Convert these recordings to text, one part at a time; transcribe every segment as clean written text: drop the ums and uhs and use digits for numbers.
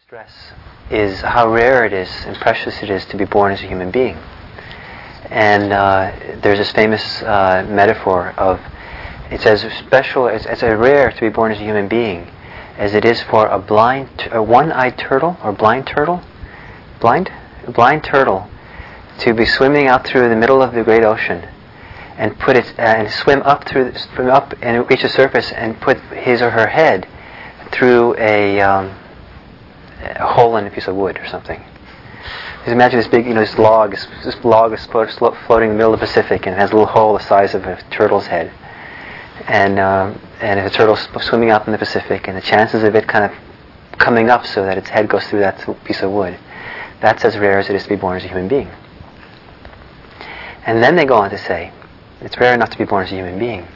stress is how rare it is and precious it is to be born as a human being. And there's this famous metaphor of, it's as special, it's as rare to be born as a human being as it is for a one-eyed turtle or blind turtle to be swimming out through the middle of the great ocean and swim up and reach the surface and put his or her head through a hole in a piece of wood or something. Just imagine this big, this log is floating in the middle of the Pacific, and it has a little hole the size of a turtle's head. And if a turtle's swimming out in the Pacific, and the chances of it kind of coming up so that its head goes through that piece of wood, that's as rare as it is to be born as a human being. And then they go on to say, it's rare enough to be born as a human being.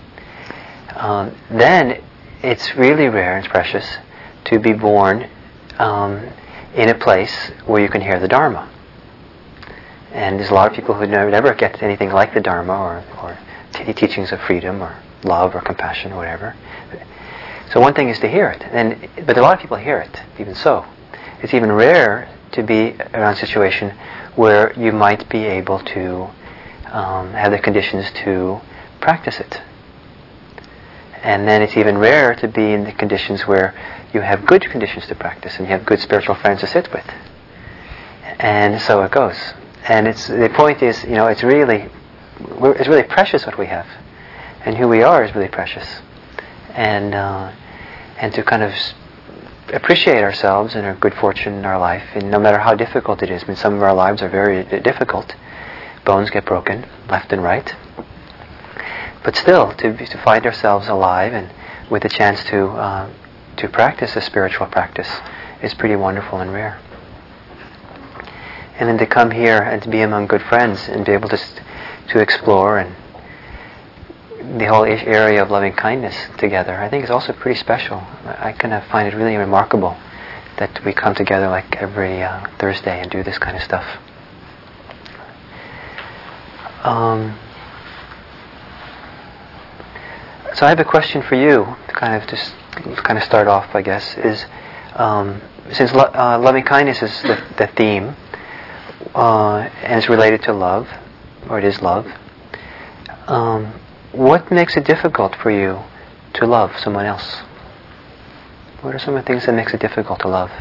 Then it's really rare and precious to be born in a place where you can hear the Dharma. And there's a lot of people who never get anything like the Dharma or teachings of freedom or love or compassion or whatever. So one thing is to hear it, but a lot of people hear it, even so. It's even rare to be around a situation where you might be able to have the conditions to practice it. And then it's even rarer to be in the conditions where you have good conditions to practice and you have good spiritual friends to sit with. And so it goes. And the point is, it's really precious what we have, and who we are is really precious. And to kind of appreciate ourselves and our good fortune in our life, and no matter how difficult it is. I mean, some of our lives are very difficult. Bones get broken left and right. But still, to find ourselves alive and with a chance to practice a spiritual practice is pretty wonderful and rare. And then to come here and to be among good friends and be able to explore and the whole area of loving kindness together, I think is also pretty special. I kind of find it really remarkable that we come together like every Thursday and do this kind of stuff. So I have a question for you to kind of start off, I guess, is since loving kindness is the theme and it's related to love, or it is love, what makes it difficult for you to love someone else? What are some of the things that makes it difficult to love?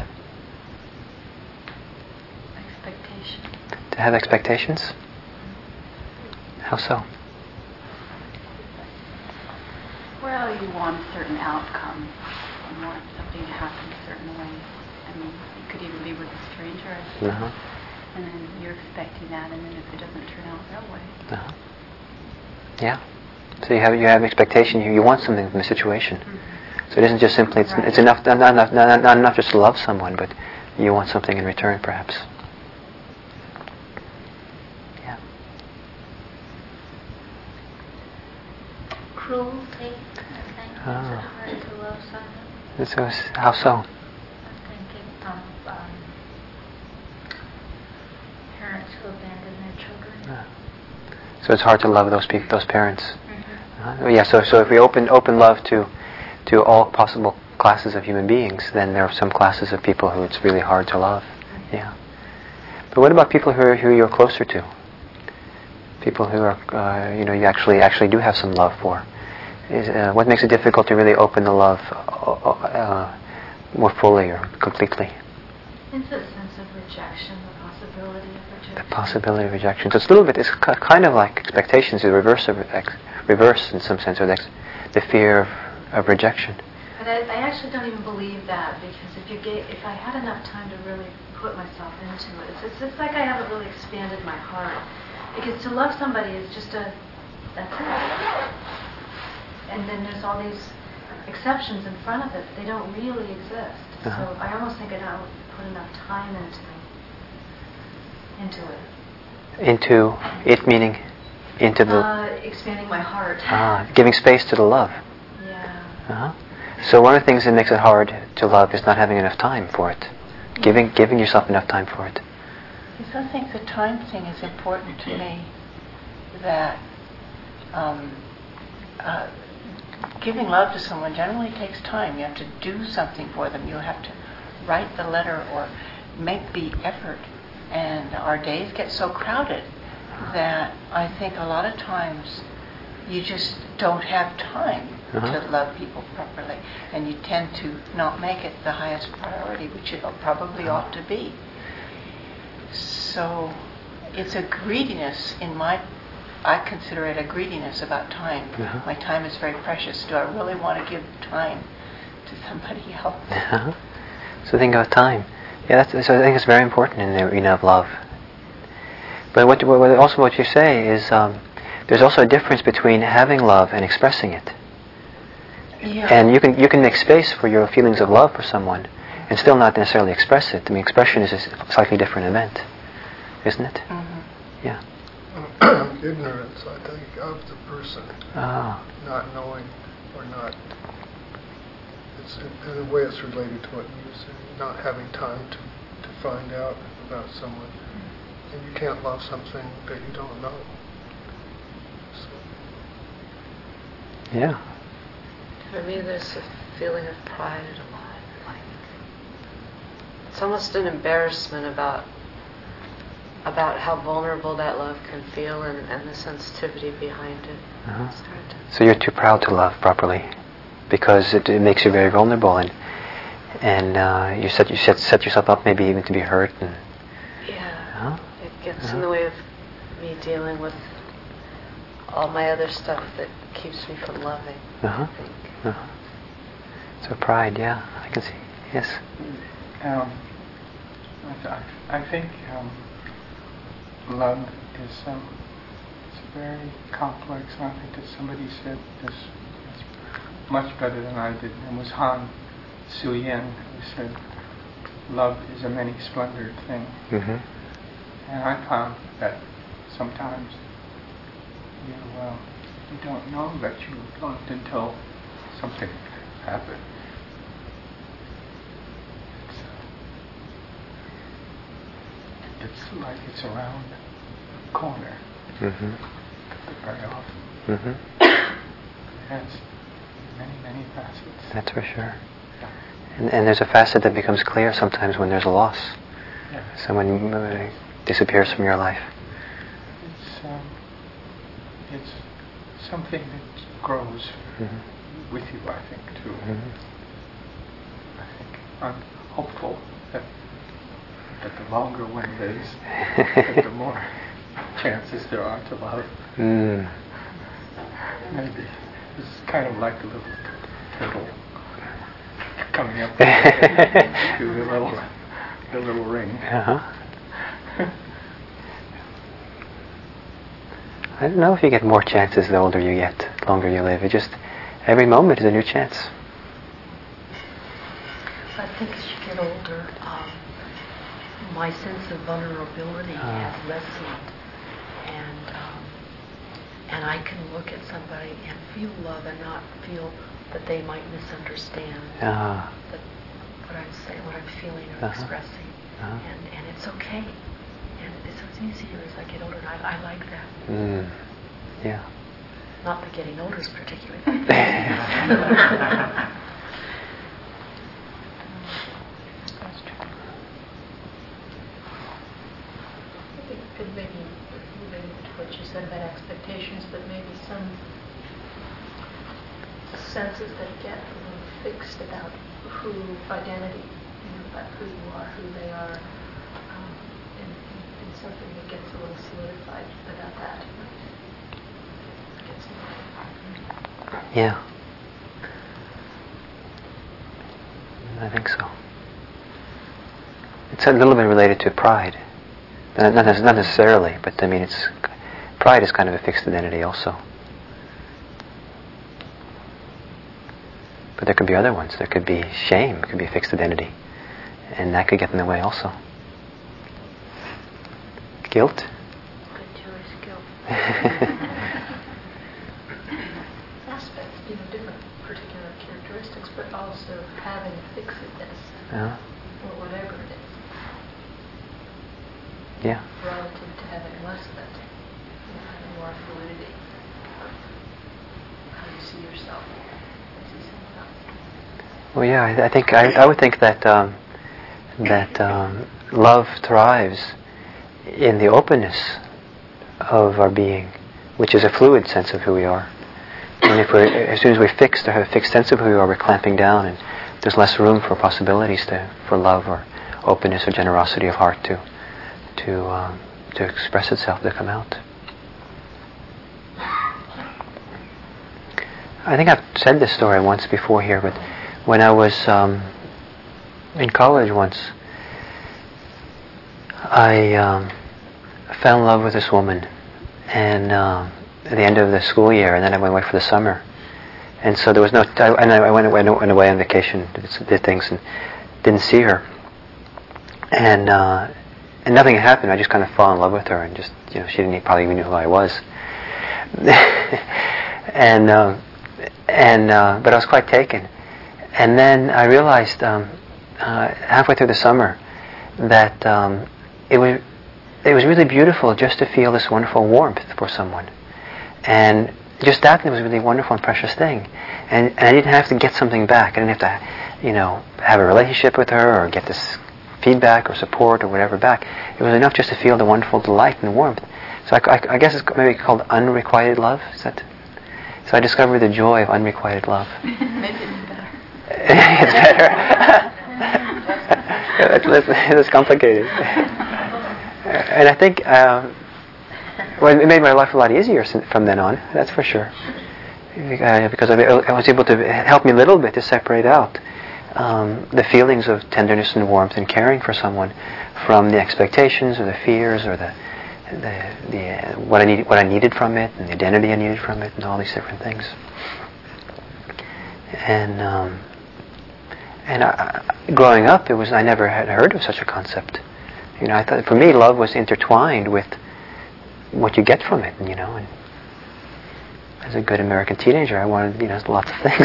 Expectation. To have expectations? How so? Well, you want a certain outcome. You want something to happen a certain way. I mean, you could even be with a stranger, I suppose. Uh-huh. And then you're expecting that, and then if it doesn't turn out that way. Uh-huh. Yeah. So you have expectation. You want something from the situation. Mm-hmm. So it isn't just simply it's enough not enough just to love someone, but you want something in return, perhaps. Yeah. Cruelty, I think, makes it hard to love someone. So how so? I'm thinking of parents who abandon their children. So it's hard to love those people, those parents. Mm-hmm. Yeah. So if we open love to all possible classes of human beings, then there are some classes of people who it's really hard to love. Mm-hmm. Yeah. But what about people who you're closer to? People who are you actually do have some love for. What makes it difficult to really open the love more fully or completely? It's a sense of rejection, the possibility of rejection. The possibility of rejection. So it's a little bit, it's kind of like expectations, the reverse in some sense, or the fear of rejection. But I actually don't even believe that, because if I had enough time to really put myself into it, it's just like I haven't really expanded my heart. Because to love somebody is just that's it. And then there's all these exceptions in front of it. They don't really exist. Uh-huh. So I almost think I don't put enough time into it. Into it meaning into the expanding my heart. Giving space to the love. Yeah. Uh-huh. So one of the things that makes it hard to love is not having enough time for it. Giving yourself enough time for it. Yes, I think the time thing is important to me. That giving love to someone generally takes time. You have to do something for them. You have to write the letter or make the effort. And our days get so crowded that I think a lot of times you just don't have time to love people properly. And you tend to not make it the highest priority, which it probably ought to be. So it's a greediness I consider it a greediness about time. My time is very precious. Do I really want to give time to somebody else? So think of time. Yeah, so I think it's very important in the arena of love. But what you say is there's also a difference between having love and expressing it. Yeah. And you can make space for your feelings of love for someone and still not necessarily express it. I mean, expression is a slightly different event, isn't it? Mm-hmm. Yeah. Ignorance, I think, of the person, not knowing or not. It's in a way it's related to what you said, not having time to find out about someone, and you can't love something that you don't know. So. Yeah. For me, there's a feeling of pride a lot. Like it's almost an embarrassment about how vulnerable that love can feel and the sensitivity behind it. So you're too proud to love properly because it makes you very vulnerable and you set yourself up maybe even to be hurt. And it gets in the way of me dealing with all my other stuff that keeps me from loving, I think. So pride, yeah, I can see. Yes. I think love is it's very complex. And I think that somebody said this much better than I did. It was Han Suyen who said, "Love is a many-splendored thing." Mm-hmm. And I found that sometimes you don't know that you loved until something happened. It's like it's around the corner very often. Mm-hmm. It has many facets. That's for sure. And there's a facet that becomes clear sometimes when there's a loss. Yeah. Someone disappears from your life. It's something that grows with you, I think, too. I think I'm hopeful that the longer one lives, that the more chances there are to love. Maybe. It's kind of like a little turtle coming up to the little ring. I don't know if you get more chances the older you get, the longer you live. It just, every moment is a new chance. I think as you get older, my sense of vulnerability has lessened, and I can look at somebody and feel love and not feel that they might misunderstand what I'm saying, what I'm feeling or expressing, and it's okay. And it's easier as I get older, and I like that. Yeah. Not that getting older is particularly. Could maybe related to what you said about expectations, but maybe some senses that get a little fixed about who identity, about who you are, who they are, and something that gets a little solidified about that. Yeah. I think so. It's a little bit related to pride. Not necessarily, but I mean, pride is kind of a fixed identity also. But there could be other ones. There could be shame. It could be a fixed identity, and that could get in the way also. Guilt. Good choice, guilt. Aspects, different particular characteristics, but also having fixedness, or whatever it is. Yeah. Relative to having less of it, having more fluidity of how you see yourself, see someone else. Well, yeah, I think I would think that that love thrives in the openness of our being, which is a fluid sense of who we are. And as soon as we have a fixed sense of who we are, we're clamping down, and there's less room for possibilities for love or openness or generosity of heart to express itself, to come out. I think I've said this story once before here, but when I was in college once, I fell in love with this woman, and at the end of the school year, and then I went away for the summer, and so there was no. I went away on vacation, did things, and didn't see her, and nothing had happened. I just kind of fell in love with her, and just she didn't probably even know who I was, but I was quite taken, and then I realized halfway through the summer that it was really beautiful just to feel this wonderful warmth for someone. And just that was a really wonderful and precious thing. And I didn't have to get something back. I didn't have to, have a relationship with her or get this feedback or support or whatever back. It was enough just to feel the wonderful delight and warmth. So I guess it's maybe called unrequited love. So I discovered the joy of unrequited love. Maybe it's better. It's better. It's complicated. And I think it made my life a lot easier from then on, that's for sure. Because I was able to help me a little bit to separate out the feelings of tenderness and warmth and caring for someone from the expectations or the fears or the what I needed from it and the identity I needed from it and all these different things. And growing up, I never had heard of such a concept. I thought for me love was intertwined with what you get from it, and as a good American teenager, I wanted lots of things.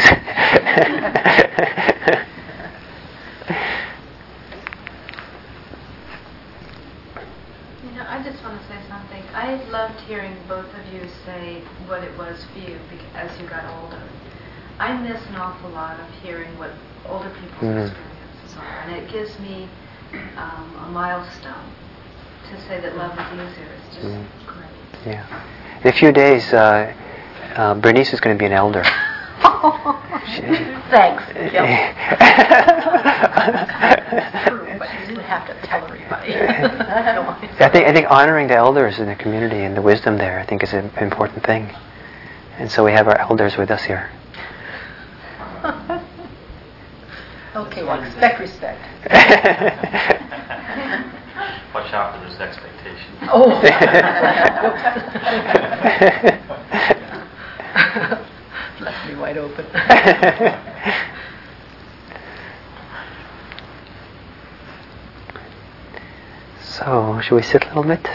I just want to say something. I loved hearing both of you say what it was for you as you got older. I miss an awful lot of hearing what older people's experiences are, and it gives me a milestone to say that love is easier. It's just great. Yeah. In a few days, Bernice is going to be an elder. Thanks. But you didn't have to tell everybody. I think honoring the elders in the community and the wisdom there, I think, is an important thing. And so we have our elders with us here. Okay, well, expect respect. Watch out for those expectations. Oh. Left me wide open. So, should we sit a little bit?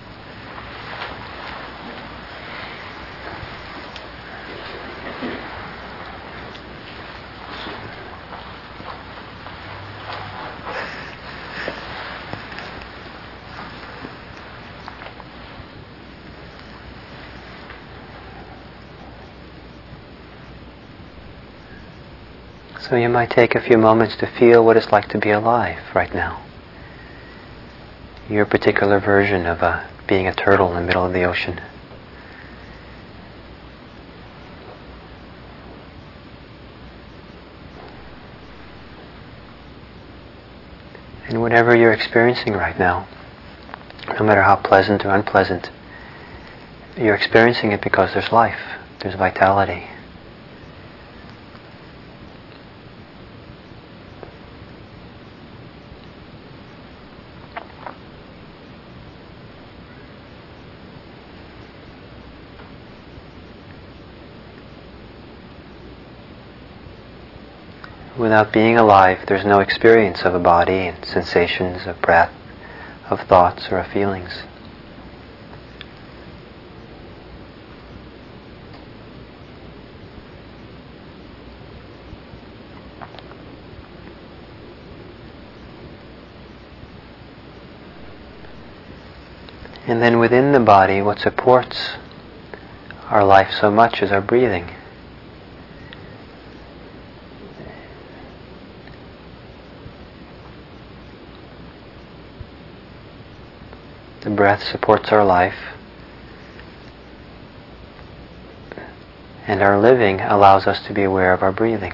So you might take a few moments to feel what it's like to be alive right now. Your particular version of being a turtle in the middle of the ocean. And whatever you're experiencing right now, no matter how pleasant or unpleasant, you're experiencing it because there's life, there's vitality. Without being alive, there's no experience of a body and sensations of breath, of thoughts, or of feelings. And then within the body, what supports our life so much is our breathing. The breath supports our life, and our living allows us to be aware of our breathing.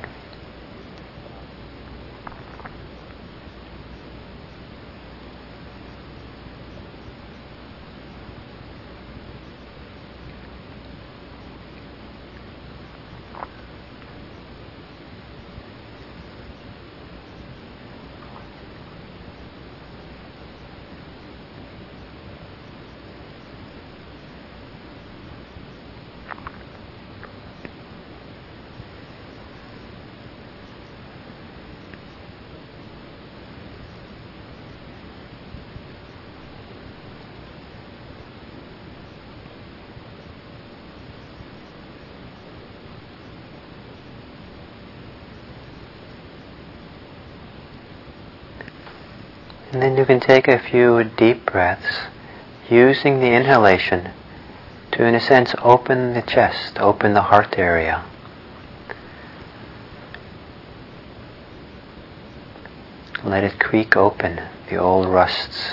And then you can take a few deep breaths, using the inhalation to, in a sense, open the chest, open the heart area. Let it creak open, the old rusts.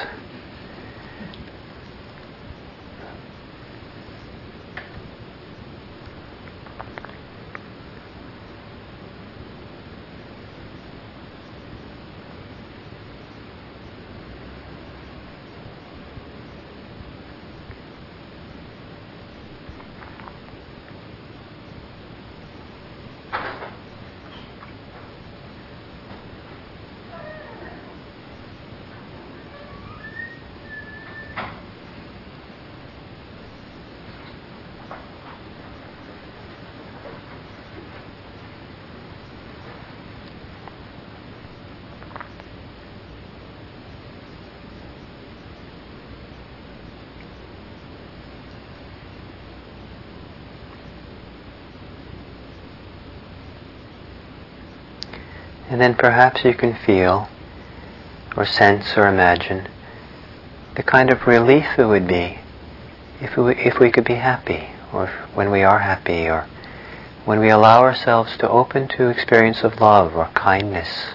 And then perhaps you can feel, or sense, or imagine the kind of relief it would be if we could be happy, or when we are happy, or when we allow ourselves to open to experience of love or kindness,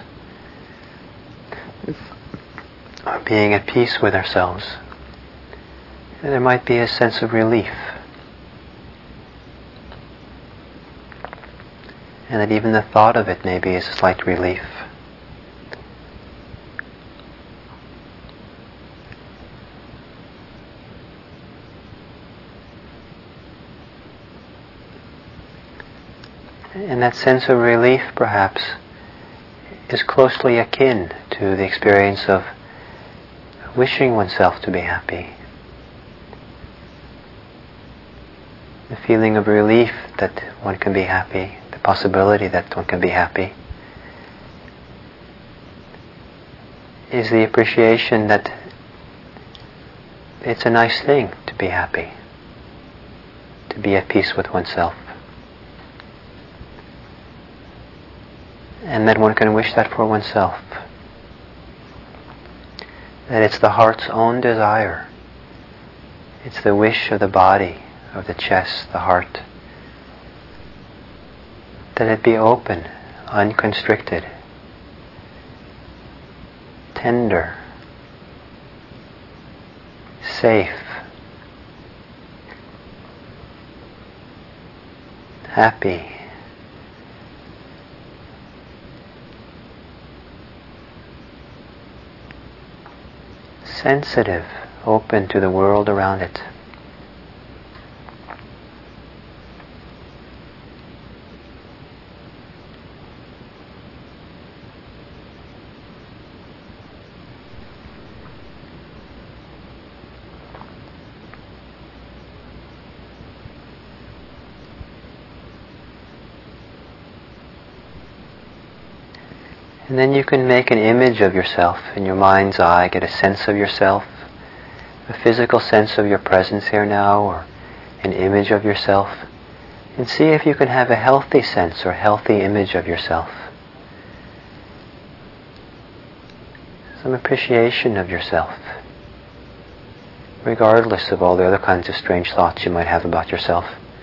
or being at peace with ourselves. And there might be a sense of relief. And that even the thought of it maybe is a slight relief. And that sense of relief, perhaps, is closely akin to the experience of wishing oneself to be happy. The feeling of relief that one can be happy, the possibility that one can be happy, is the appreciation that it's a nice thing to be happy, to be at peace with oneself. And that one can wish that for oneself. That it's the heart's own desire. It's the wish of the body, of the chest, the heart. That it be open, unconstricted, tender, safe, happy, sensitive, open to the world around it. And then you can make an image of yourself in your mind's eye, get a sense of yourself, a physical sense of your presence here now, or an image of yourself, and see if you can have a healthy sense or healthy image of yourself. Some appreciation of yourself, regardless of all the other kinds of strange thoughts you might have about yourself.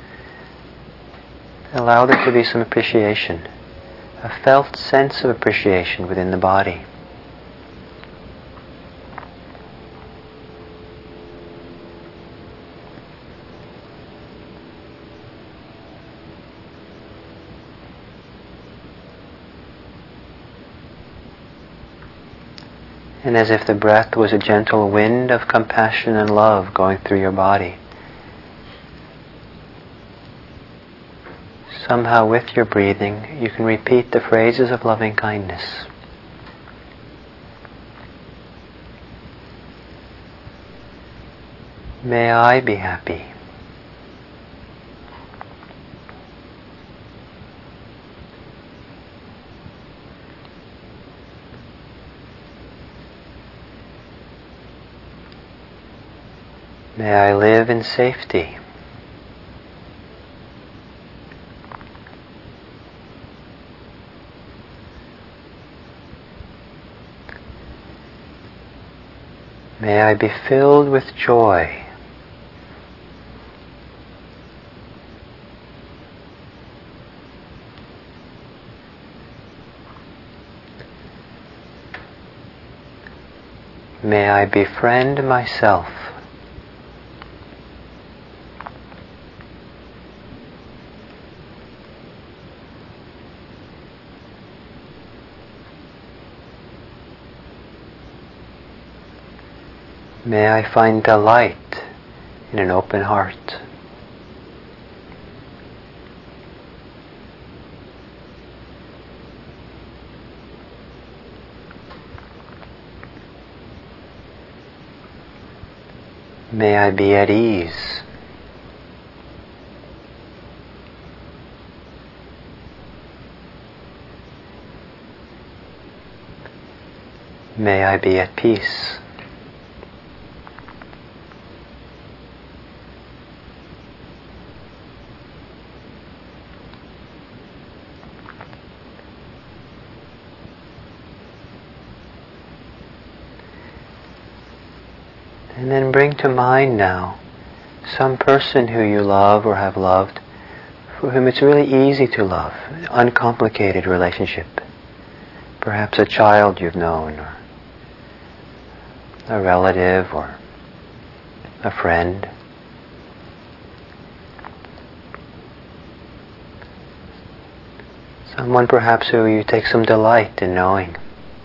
Allow there to be some appreciation, a felt sense of appreciation within the body. And as if the breath was a gentle wind of compassion and love going through your body. Somehow with your breathing, you can repeat the phrases of loving kindness. May I be happy. May I live in safety. May I be filled with joy. May I befriend myself. May I find delight in an open heart. May I be at ease. May I be at peace. And then bring to mind now some person who you love or have loved, for whom it's really easy to love, an uncomplicated relationship. Perhaps a child you've known, or a relative, or a friend. Someone perhaps who you take some delight in knowing.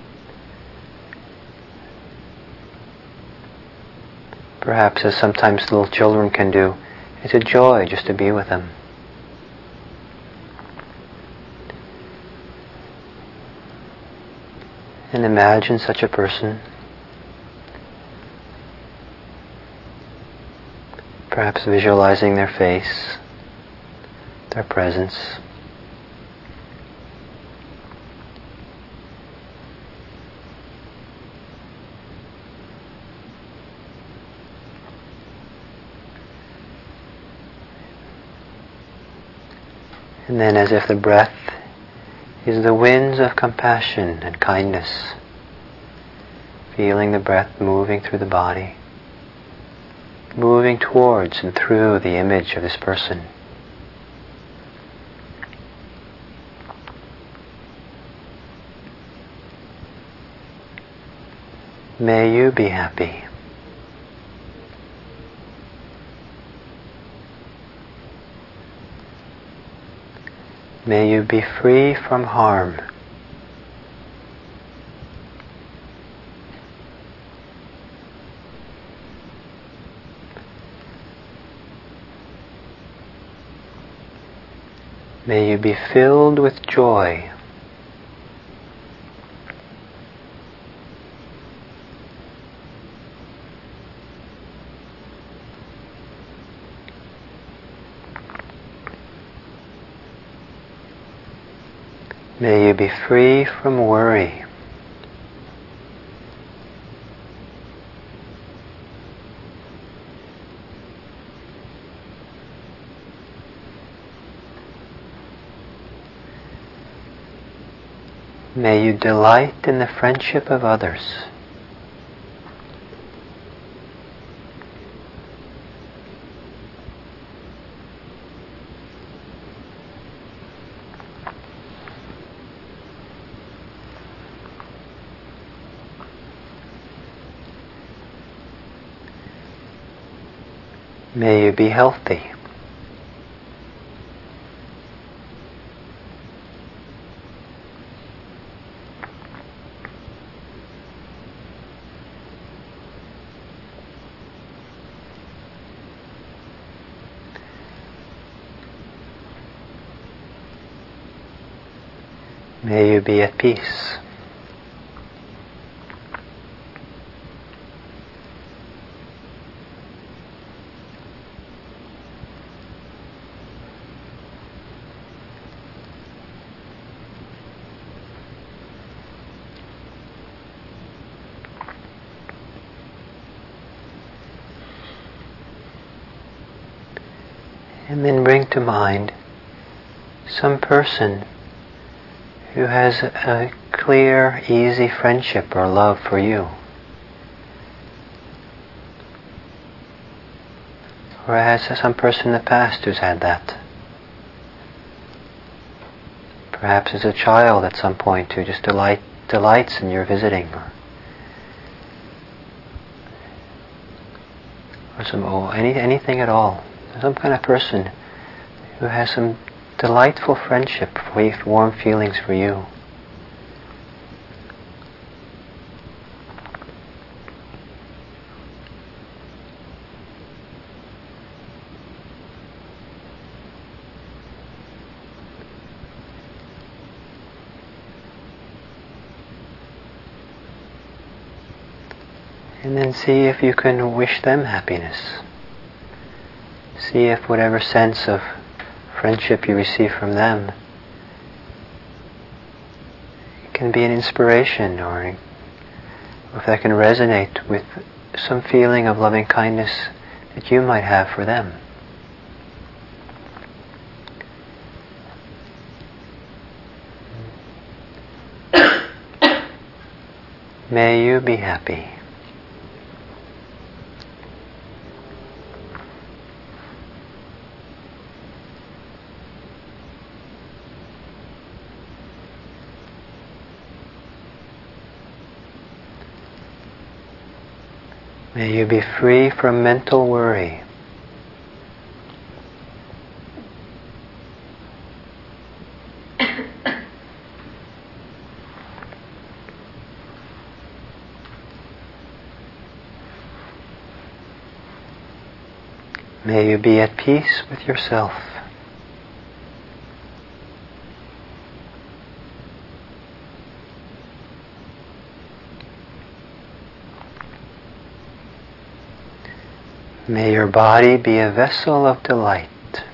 Perhaps, as sometimes little children can do, it's a joy just to be with them. And imagine such a person. Perhaps visualizing their face, their presence. And then, as if the breath is the winds of compassion and kindness, feeling the breath moving through the body, moving towards and through the image of this person. May you be happy. May you be free from harm. May you be filled with joy. May you be free from worry. May you delight in the friendship of others. May you be healthy. May you be at peace. And then bring to mind some person who has a clear, easy friendship or love for you. Or has some person in the past who's had that. Perhaps as a child at some point who just delights in your visiting. Or anything at all. Some kind of person who has some delightful friendship, warm feelings for you. And then see if you can wish them happiness. See if whatever sense of friendship you receive from them can be an inspiration, or if that can resonate with some feeling of loving kindness that you might have for them. May you be happy. May you be free from mental worry. May you be at peace with yourself. May your body be a vessel of delight.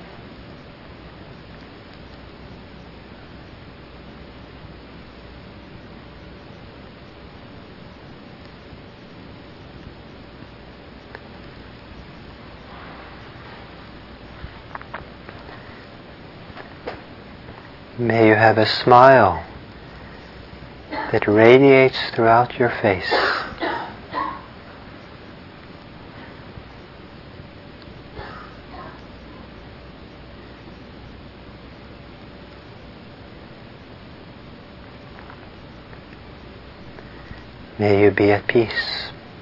May you have a smile that radiates throughout your face. May you be at peace.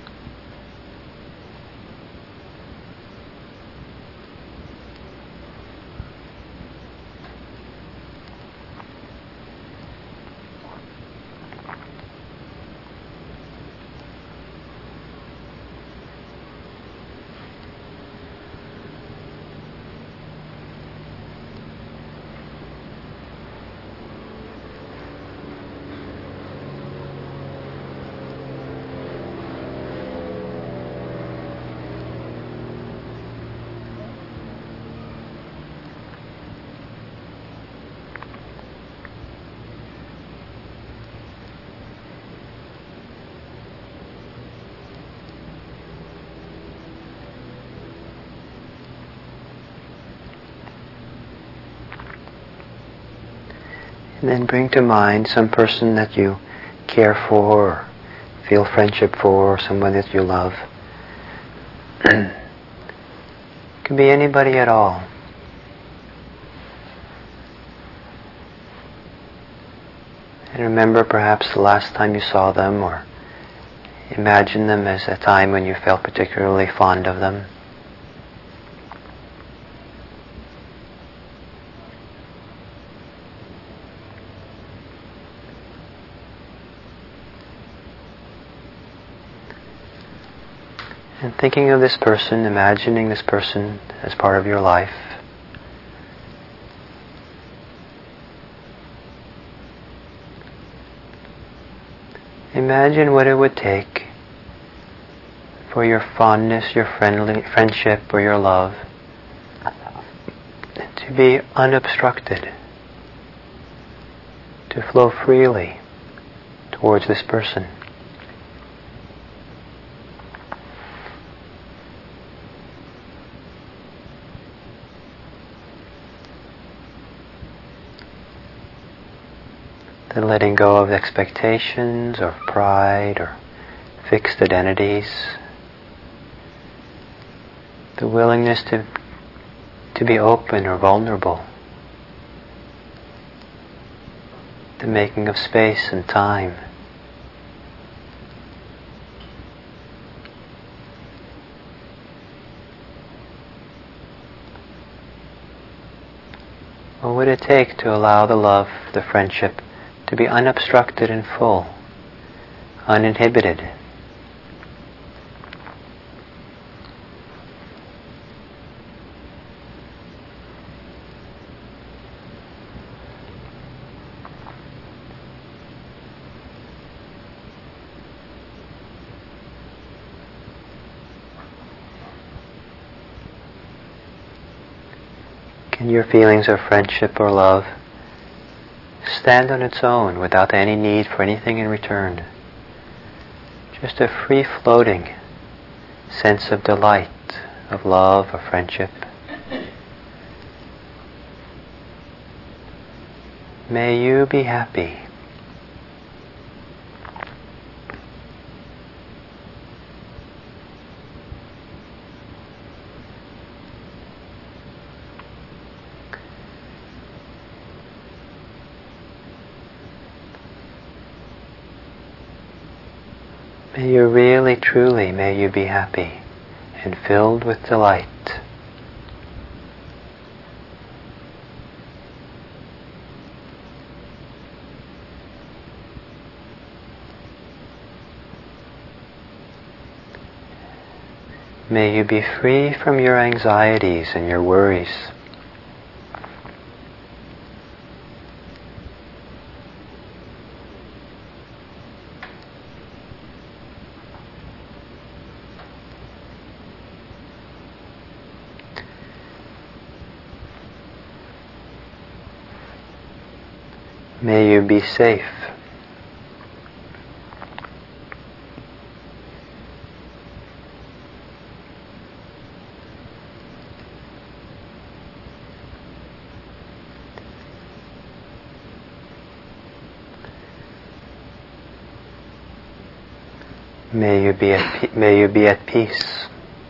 And then bring to mind some person that you care for, or feel friendship for, or someone that you love. It can be anybody at all. And remember perhaps the last time you saw them, or imagine them as a time when you felt particularly fond of them. And thinking of this person, imagining this person as part of your life. Imagine what it would take for your fondness, your friendship, or your love to be unobstructed, to flow freely towards this person. The letting go of expectations or pride or fixed identities. The willingness to be open or vulnerable. The making of space and time. What would it take to allow the love, the friendship, to be unobstructed and full, uninhibited? Can your feelings of friendship or love stand on its own without any need for anything in return? Just a free-floating sense of delight, of love, of friendship. May you be happy. May you really, truly, may you be happy and filled with delight. May you be free from your anxieties and your worries. May you be safe. May you be at peace.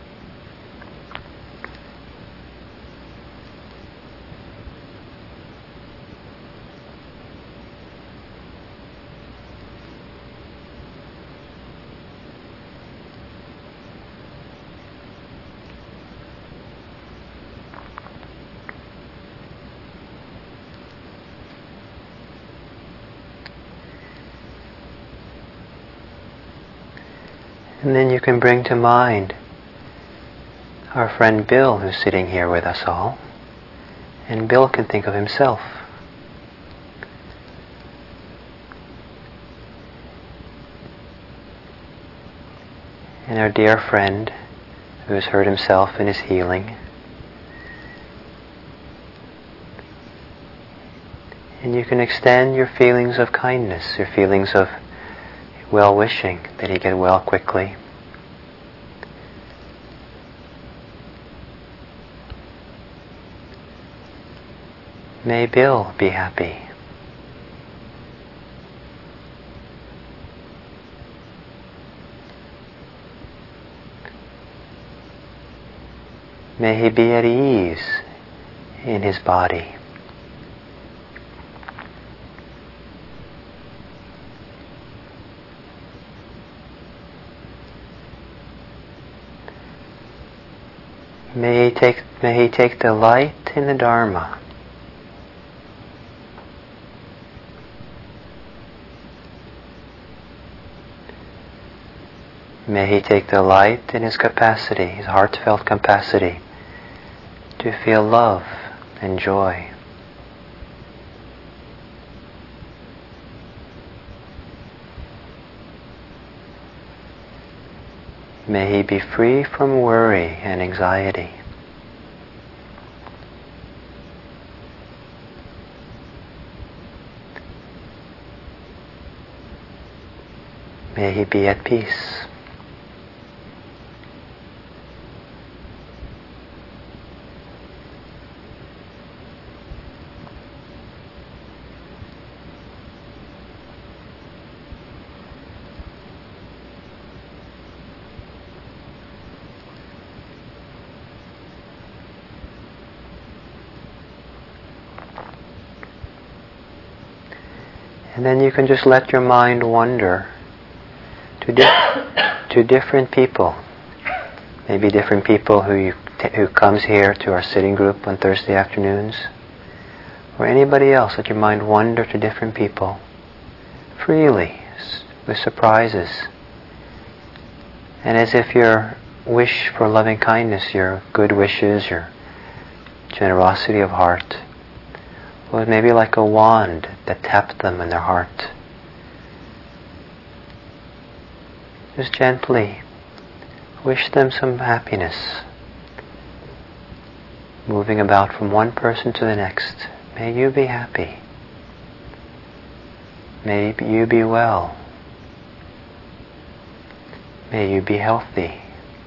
And then you can bring to mind our friend Bill, who's sitting here with us all. And Bill can think of himself. And our dear friend, who has hurt himself and is healing. And you can extend your feelings of kindness, your feelings of well-wishing that he get well quickly. May Bill be happy. May he be at ease in his body. May he take delight in the Dharma. May he take delight in his capacity, his heartfelt capacity, to feel love and joy. May he be free from worry and anxiety. May he be at peace. And then you can just let your mind wander to different people. Maybe different people who comes here to our sitting group on Thursday afternoons. Or anybody else. Let your mind wander to different people. Freely. With surprises. And as if your wish for loving kindness, your good wishes, your generosity of heart, was maybe like a wand that tapped them in their heart. Just gently wish them some happiness, moving about from one person to the next. May you be happy. May you be well. May you be healthy.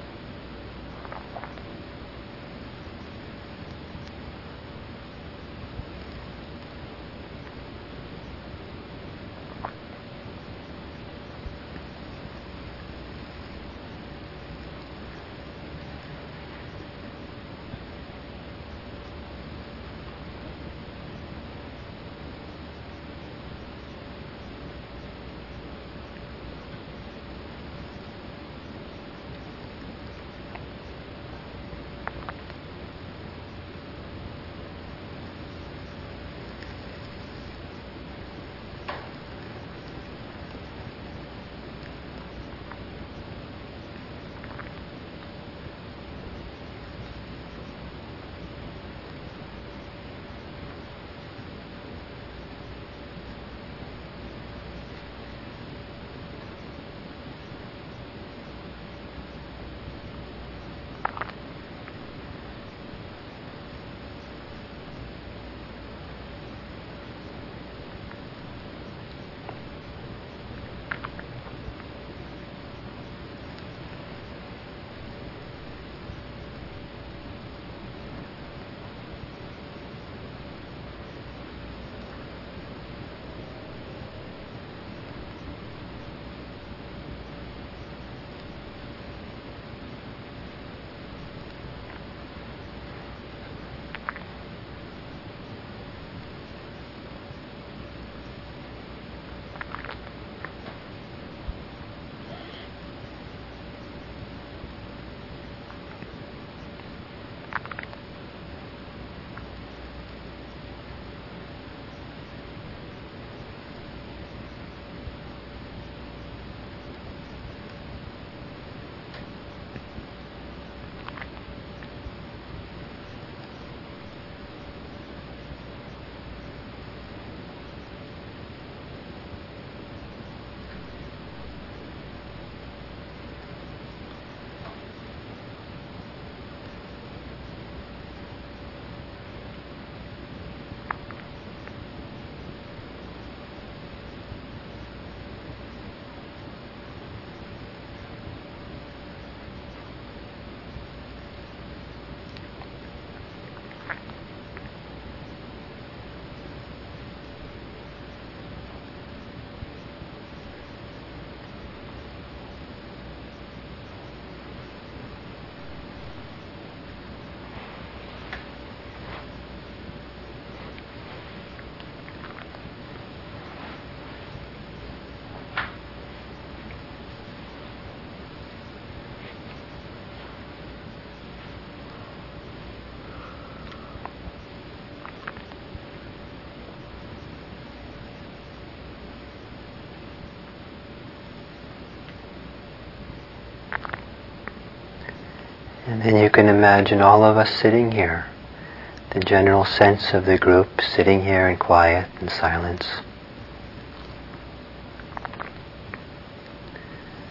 And then you can imagine all of us sitting here, the general sense of the group sitting here in quiet and silence.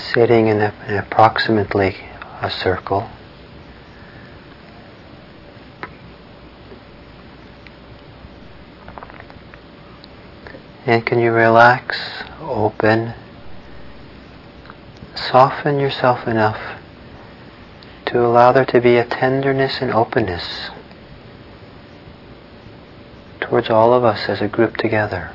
sitting in approximately a circle. And can you relax, open, soften yourself enough to allow there to be a tenderness and openness towards all of us as a group together.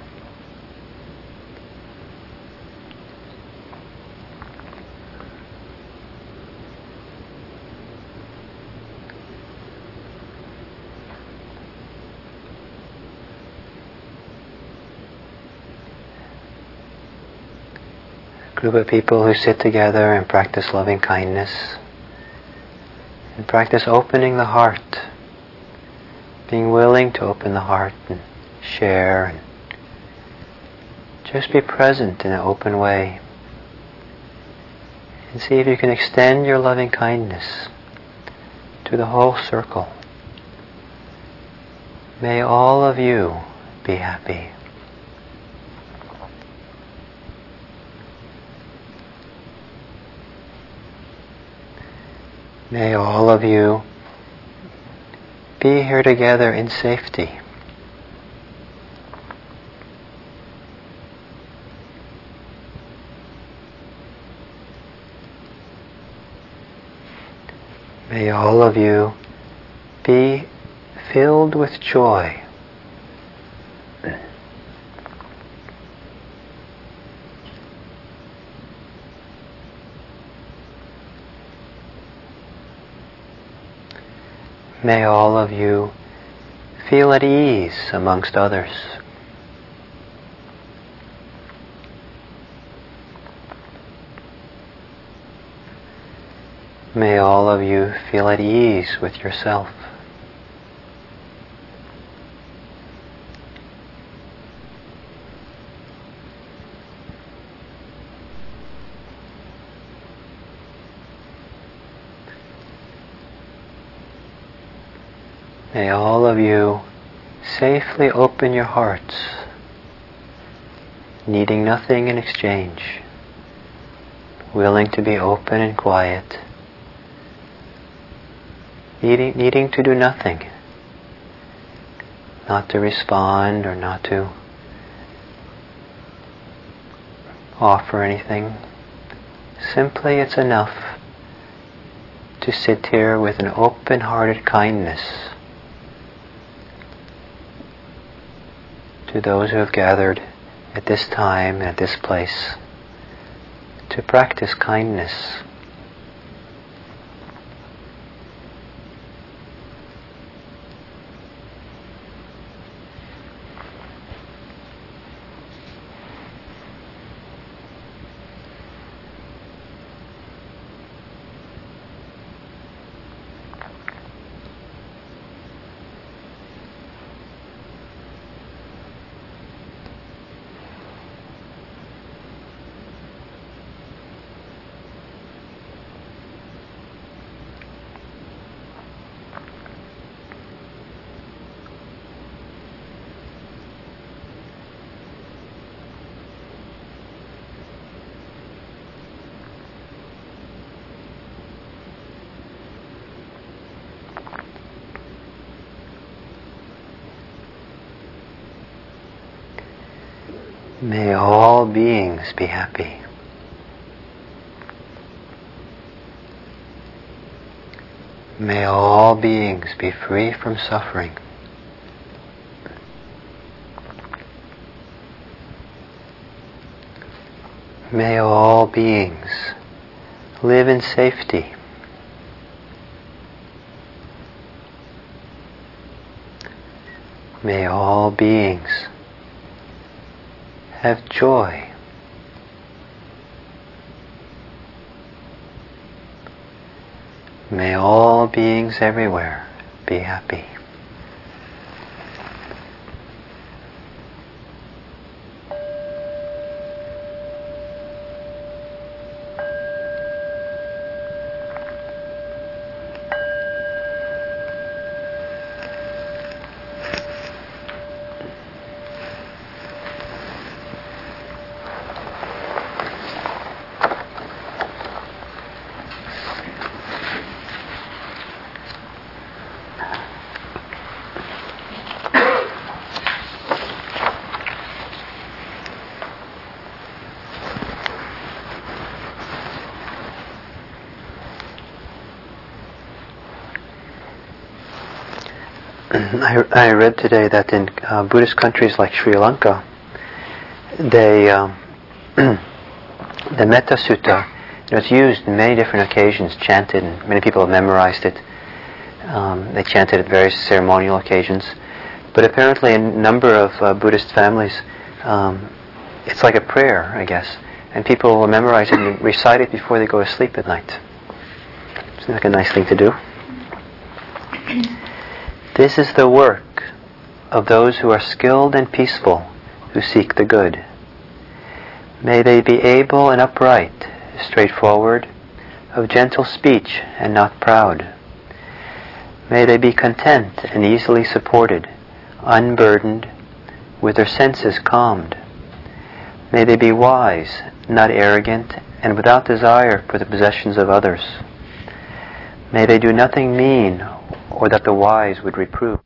Group of people who sit together and practice loving kindness and practice opening the heart, being willing to open the heart and share and just be present in an open way, and see if you can extend your loving kindness to the whole circle. May all of you be happy. May all of you be here together in safety. May all of you be filled with joy. May all of you feel at ease amongst others. May all of you feel at ease with yourself. May all of you safely open your hearts, needing nothing in exchange, willing to be open and quiet, needing to do nothing, not to respond or not to offer anything. Simply it's enough to sit here with an open-hearted kindness to those who have gathered at this time and at this place to practice kindness. May all beings be happy. May all beings be free from suffering. May all beings live in safety. May all beings have joy. May all beings everywhere be happy. I read today that in Buddhist countries like Sri Lanka, they the Metta Sutta, it's used in many different occasions, chanted, and many people have memorized it. They chant it at various ceremonial occasions. But apparently in a number of Buddhist families, it's like a prayer, I guess. And people will memorize it and recite it before they go to sleep at night. Seems like a nice thing to do. This is the work of those who are skilled and peaceful, who seek the good. May they be able and upright, straightforward, of gentle speech and not proud. May they be content and easily supported, unburdened, with their senses calmed. May they be wise, not arrogant, and without desire for the possessions of others. May they do nothing mean or that the wise would reprove.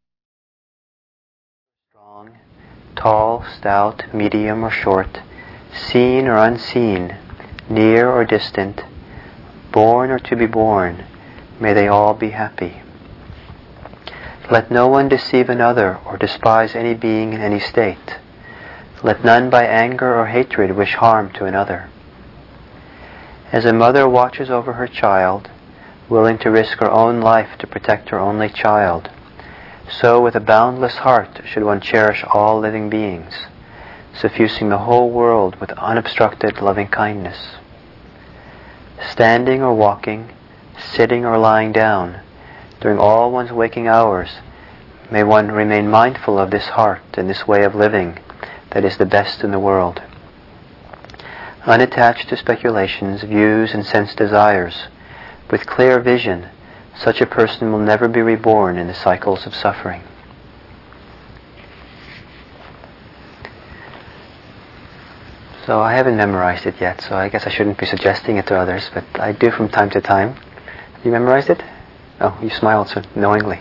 Strong, tall, stout, medium or short, seen or unseen, near or distant, born or to be born, may they all be happy. Let no one deceive another or despise any being in any state. Let none by anger or hatred wish harm to another. As a mother watches over her child, willing to risk her own life to protect her only child, so with a boundless heart should one cherish all living beings, suffusing the whole world with unobstructed loving kindness. Standing or walking, sitting or lying down, during all one's waking hours, may one remain mindful of this heart and this way of living that is the best in the world. Unattached to speculations, views, and sense desires, with clear vision, such a person will never be reborn in the cycles of suffering. So I haven't memorized it yet, so I guess I shouldn't be suggesting it to others, but I do from time to time. Have you memorized it? Oh, you smiled so knowingly.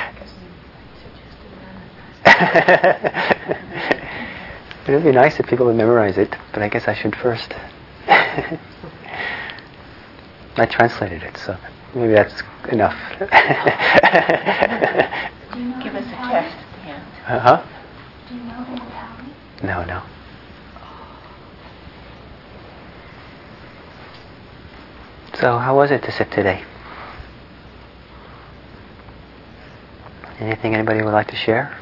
It would be nice if people would memorize it, but I guess I should first. I translated it, so maybe that's enough. Give us a test at the end. Uh-huh. Do you know the Pali? No. So, how was it to sit today? Anything anybody would like to share?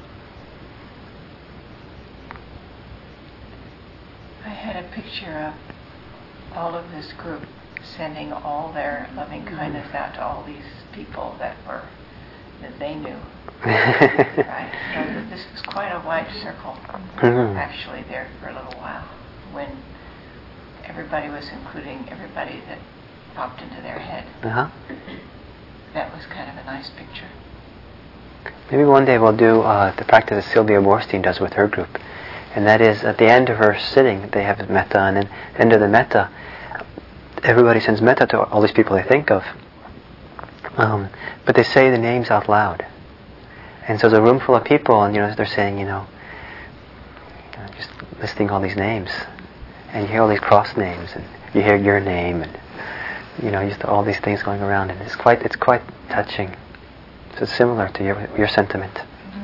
I had a picture of all of this group sending all their loving kindness out to all these people that they knew. Right? So this was quite a wide circle, actually, there for a little while, when everybody was including everybody that popped into their head. Uh-huh. That was kind of a nice picture. Maybe one day we'll do the practice that Sylvia Borstein does with her group. And that is, at the end of her sitting, they have metta, and at the end of the metta, everybody sends metta to all these people they think of. But they say the names out loud. And so there's a room full of people, and they're saying, just listing all these names. And you hear all these cross names, and you hear your name, and just all these things going around, and it's quite touching. So it's similar to your sentiment.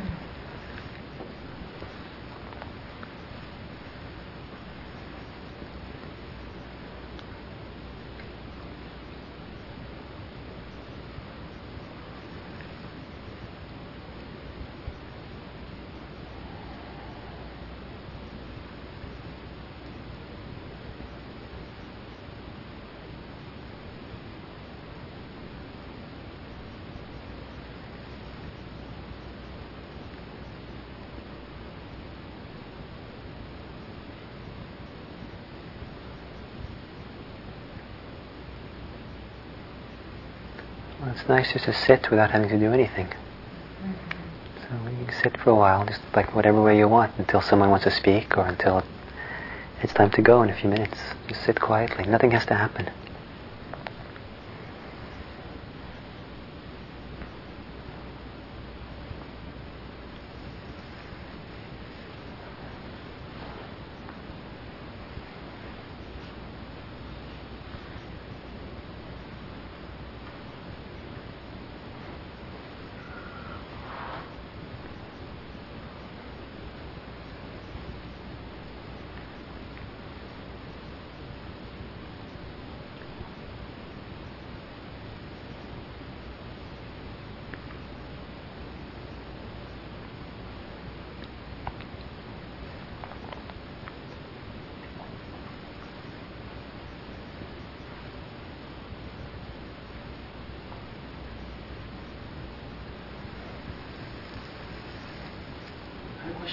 Well, it's nice just to sit without having to do anything. So you can sit for a while, just like whatever way you want, until someone wants to speak or until it's time to go in a few minutes. Just sit quietly. Nothing has to happen.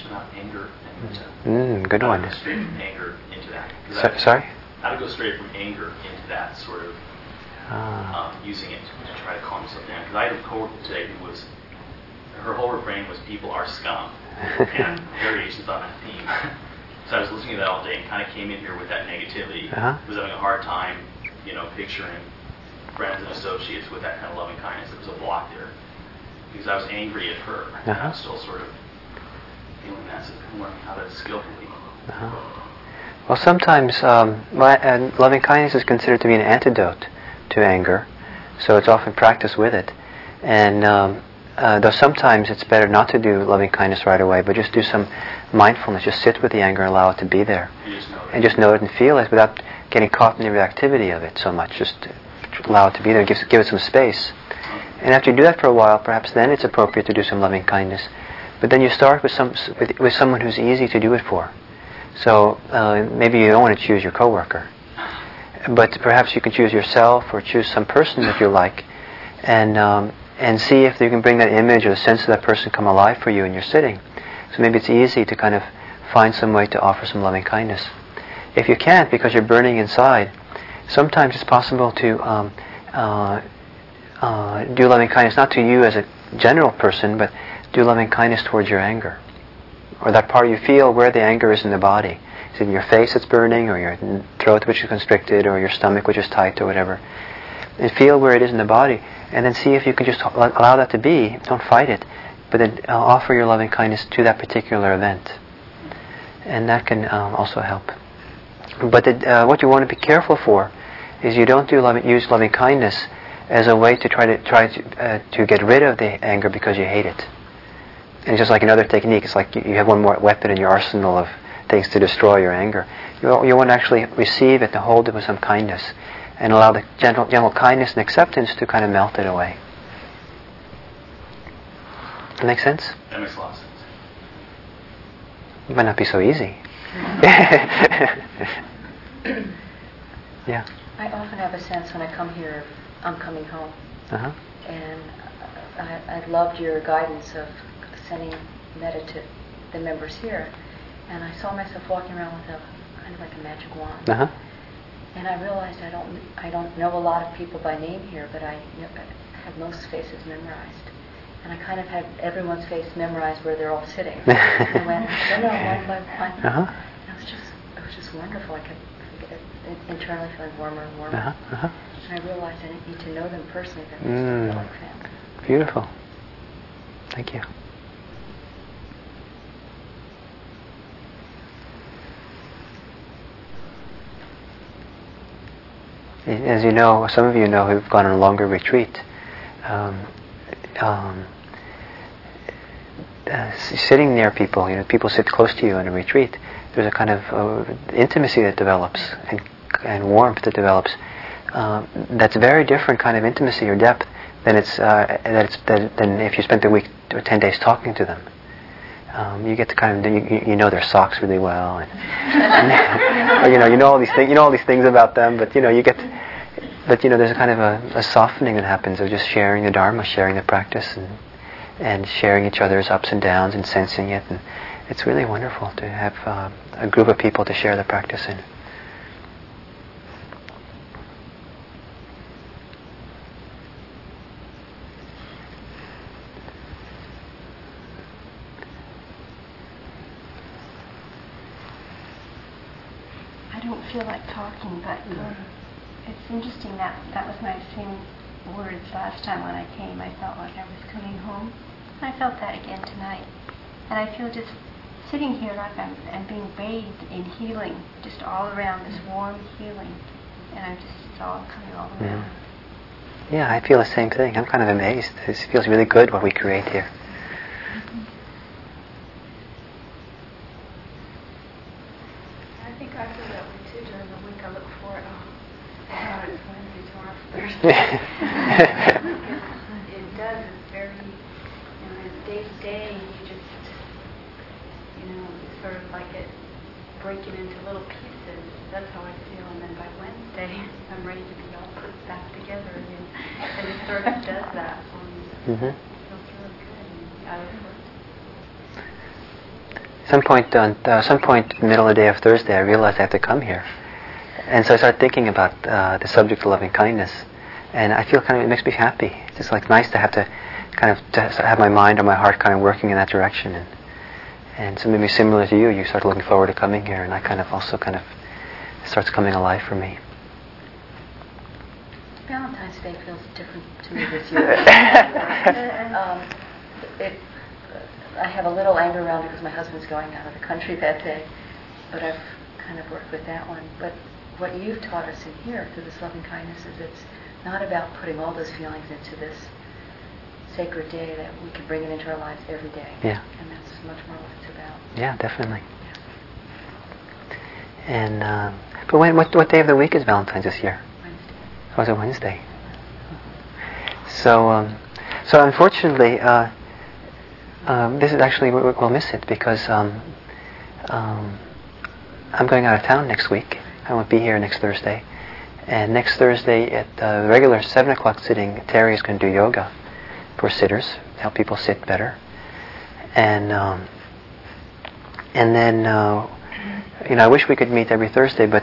about anger and good one. How to go straight from anger into that. Sorry? How to go straight from anger into that sort of using it to try to calm yourself down. Because I had a coworker today who was, her whole refrain was "people are scum," and variations on that theme. So I was listening to that all day and kind of came in here with that negativity. Was having a hard time, picturing friends and associates with that kind of loving kindness. There was a block there because I was angry at her. And I was still sort of feeling that, so kind of learning how to skillfully. Well, sometimes loving kindness is considered to be an antidote to anger, so it's often practiced with it. And though sometimes it's better not to do loving kindness right away, but just do some mindfulness, just sit with the anger and allow it to be there. And just know it and feel it without getting caught in the reactivity of it so much. Just allow it to be there, give it some space. And after you do that for a while, perhaps then it's appropriate to do some loving kindness. But then you start with someone who's easy to do it for. So maybe you don't want to choose your coworker, but perhaps you can choose yourself or choose some person that you like, and see if you can bring that image or the sense of that person come alive for you in your sitting. So maybe it's easy to kind of find some way to offer some loving kindness. If you can't because you're burning inside, sometimes it's possible to do loving kindness not to you as a general person, but do loving kindness towards your anger. Or that part you feel where the anger is in the body. Is it in your face that's burning, or your throat which is constricted, or your stomach which is tight, or whatever. And feel where it is in the body, and then see if you can just allow that to be. Don't fight it, but then offer your loving kindness to that particular event. And that can also help. But what you want to be careful for is you don't use loving kindness as a way to try to get rid of the anger because you hate it. And just like another technique, it's like you have one more weapon in your arsenal of things to destroy your anger. You want to actually receive it and hold it with some kindness, and allow the gentle kindness and acceptance to kind of melt it away. That make sense? That makes a lot of sense. It might not be so easy. Yeah. I often have a sense when I come here, I'm coming home. And I loved your guidance of sending the members here, and I saw myself walking around with a kind of like a magic wand. And I realized I don't know a lot of people by name here, but I have most faces memorized, and I kind of had everyone's face memorized where they're all sitting. I went one by one. And it was just wonderful. I kept internally feeling warmer and warmer. And I realized I didn't need to know them personally, but I just feel like family. Beautiful. Thank you. As you know, some of you know who've gone on a longer retreat, sitting near people, people sit close to you in a retreat, there's a kind of intimacy that develops and warmth that develops. That's a very different kind of intimacy or depth than than if you spent the week or 10 days talking to them. You get to kind of you know their socks really well, and or, you know all these things about them. But you get, but there's a kind of a softening that happens of just sharing the Dharma, sharing the practice, and sharing each other's ups and downs and sensing it. And it's really wonderful to have a group of people to share the practice in. I don't feel like talking, but it's interesting that was my same words last time when I came. I felt like I was coming home. I felt that again tonight. And I feel just sitting here like I'm being bathed in healing, just all around, this warm healing. And it's all coming all around. Yeah, I feel the same thing. I'm kind of amazed. It feels really good what we create here. I think I feel that way too during the week. I look forward to it's Wednesday, tomorrow, Thursday. It does. It's very, it's day to day, and you just, it's sort of like it breaking into little pieces. That's how I feel. And then by Wednesday, I'm ready to be all put back together again. And it sort of does that for me. It feels really good. And I look forward to it. some point middle of the day of Thursday, I realized I have to come here. And so I started thinking about the subject of loving kindness. And I feel it makes me happy. It's just like nice to have to have my mind or my heart kind of working in that direction. And so maybe similar to you start looking forward to coming here, and I also it starts coming alive for me. Valentine's Day feels different to me this year. I have a little anger around it because my husband's going out of the country that day, but I've kind of worked with that one. But what you've taught us in here through this loving kindness is it's not about putting all those feelings into this sacred day, that we can bring it into our lives every day. Yeah. And that's much more what it's about. Yeah, definitely. And but what day of the week is Valentine's this year? Wednesday. Oh, it's a Wednesday. So unfortunately, this is actually we'll miss it because I'm going out of town next week. I won't be here next Thursday. And next Thursday at the regular 7 o'clock sitting, Terry is going to do yoga for sitters, to help people sit better. And then I wish we could meet every Thursday, but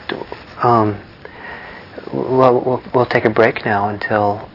we'll take a break now until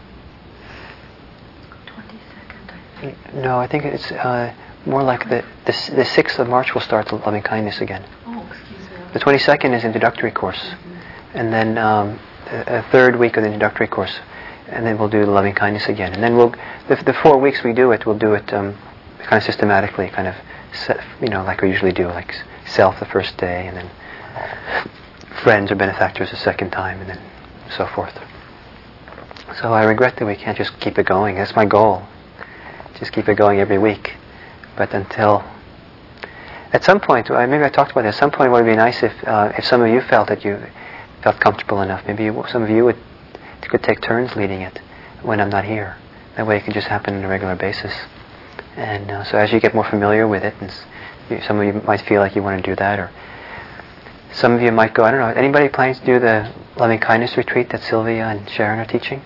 22nd, I think. No, I think it's more like the 6th of March we'll start the loving kindness again. Oh, excuse me. The 22nd is introductory course, and then a third week of the introductory course, and then we'll do the loving kindness again. And then the 4 weeks we do it, we'll do it kind of systematically, like we usually do, like self the first day, and then friends or benefactors the second time, and then so forth. So I regret that we can't just keep it going. That's my goal. Just keep it going every week. But until at some point, maybe I talked about it. At some point, it would be nice if some of you felt that you felt comfortable enough. Maybe some of you could take turns leading it when I'm not here. That way, it can just happen on a regular basis. And so, as you get more familiar with it, and some of you might feel like you want to do that, or some of you might go. I don't know. Anybody planning to do the loving kindness retreat that Sylvia and Sharon are teaching?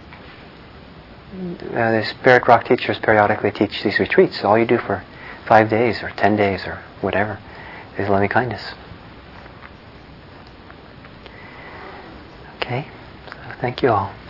The Spirit Rock teachers periodically teach these retreats. So all you do for 5 days or 10 days or whatever is loving kindness. Okay? So thank you all.